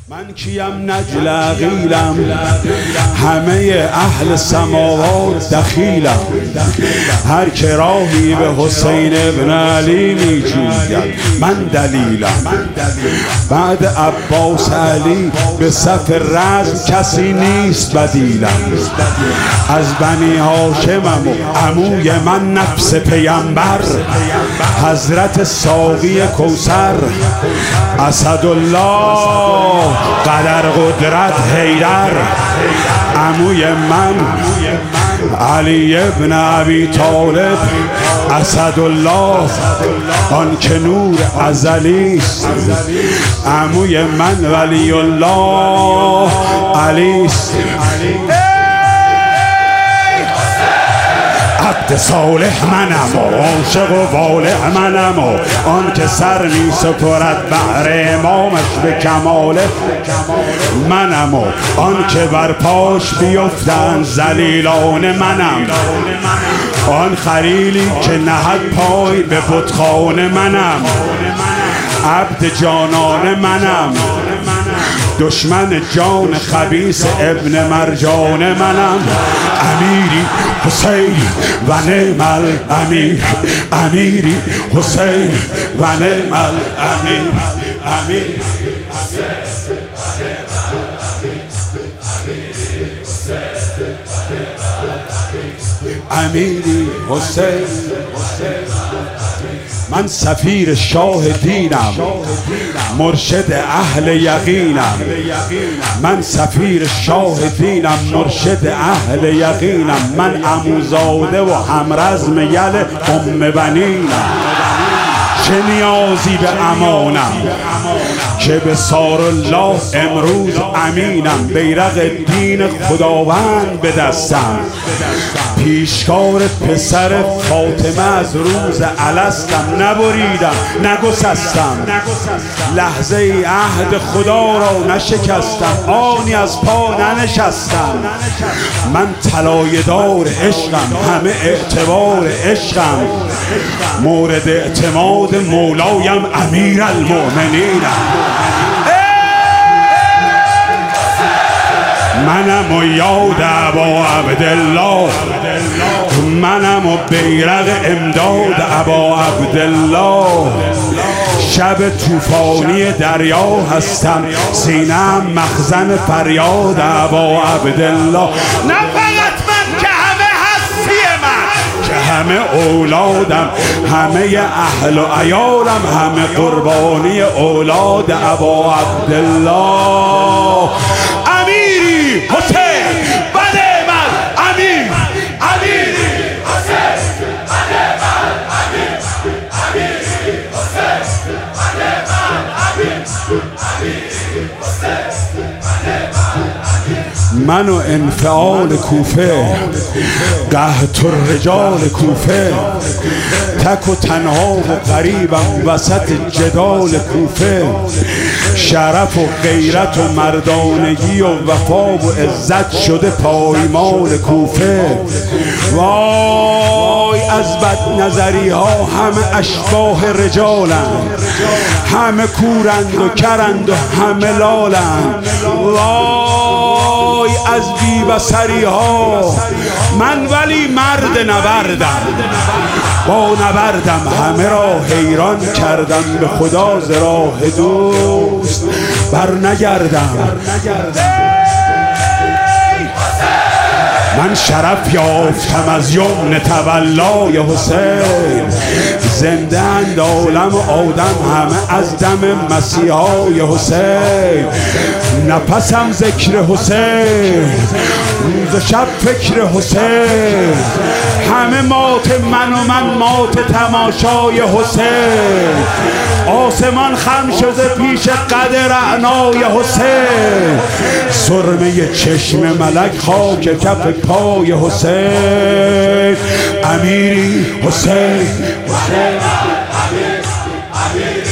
من کیم نجل عقیلم، همه اهل سماوات دخیلم. هر که راهی به حسین ابن علی می جوید من دلیلم. بعد عباس علی به صف رزم کسی نیست بدیلم. از بنی هاشمم و عموی من نفس پیمبر، حضرت ساقی کوثر اسدالله قدر قدرت حیدر. عموی من علی ابن ابی طالب اسدالله آن که نور ازلی است. عموی من ولی الله علی است. عبد صالح منم و عاشق و والح منم و آن که سر می سپرد بهر امامش به کماله منم و آن که بر پاش بیفتند ذلیلان منم. آن خلیلی که نهد پای به بتخانه منم. عبد جانانه منم، دشمن جان خبیث ابن مرجان منم. امیری حسین و نعم الامیر، امیری حسین و نعم الامیر. امیری حسین. من سفیر شاه دینم، مرشد اهل یقینم. من سفیر شاه دینم، مرشد اهل یقینم. من عموزاده و همرزم یل ام بنینم. چه نیازی به امانم که به سار الله امروز امینم. بیرق دین خداوند به دستم، پیشکار پسر فاطمه از روز الستم. نبریدم نگسستم، لحظه عهد خدا را نشکستم. آنی از پا ننشستم. من طلایه دار عشقم، همه اعتبار عشقم. مورد اعتماد مولایم امیر المؤمنینم. منم و یاد ابا عبدالله، منم و بیرق امداد ابا عبدالله. شب طوفانی دریا هستم، سینه‌ام مخزن فریاد ابا عبدالله. نه فقط من که همه هستی من، که همه اولادم، همه اهل و عیالم، همه قربانی اولاد ابا عبدالله. امیری حسین بده من امیر، امیری حسین بده من امیر، امیری حسین بده من امیر، امیری حسین بده من امیر. من و انفعال کوفه، قحط الرجال کوفه، تک و تنها و غریبم وسط جدال کوفه. شرف و غیرت و مردانگی و وفا و عزت شده پایمال کوفه. وای از بد نظری ها همه اشباه رجالند، همه کورند و کرند و همه لالند. وای از بی بصری ها من ولی مرد نبردم، با نبردم همه را حیران کردم. به خدا ز راه دوست بر نگردم. من شرف یافتم از یمن تولای حسین. زنده اند عالم و آدم همه از دم مسیحای حسین. نفسم ذکر حسین، روز و شب فکر حسین. همه مات من و من مات تماشای حسین. آسمان خم شده پیش قد رعنای حسین. سرمه چشم ملک خاک کف پای حسین. امیری حسین، امیر